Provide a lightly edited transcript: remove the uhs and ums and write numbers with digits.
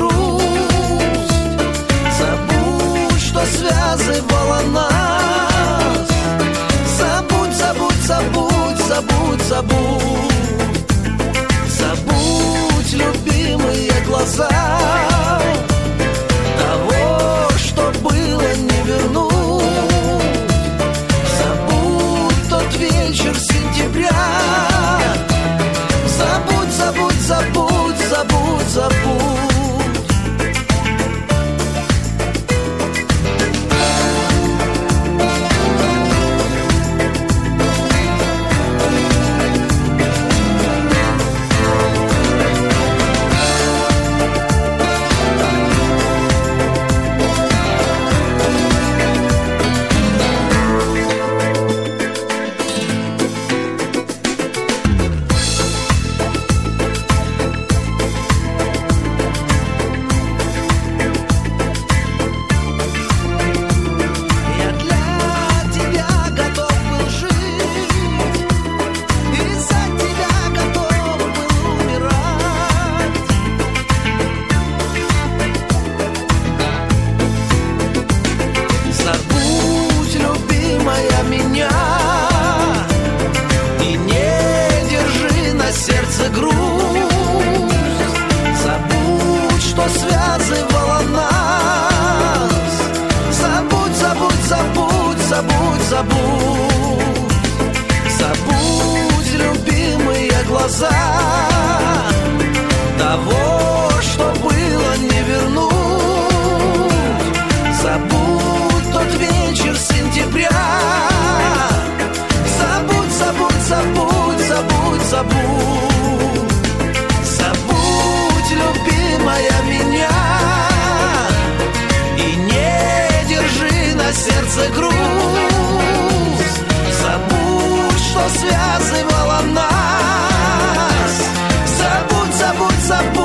грусть. Забудь, что связывало нас. Забудь, забудь, забудь, забудь, забудь. Забудь, любимые глаза. Того, что было, не вернуть. Забудь тот вечер сентября. Забудь, забудь, забудь, забудь, забудь. Забудь, любимые глаза. Того, что было, не вернуть. Забудь тот вечер сентября. Забудь, забудь, забудь, забудь, забудь. Забудь, любимая, меня. И не держи на сердце грусть. Забудь, что связывало нас. Забудь, забудь, забудь.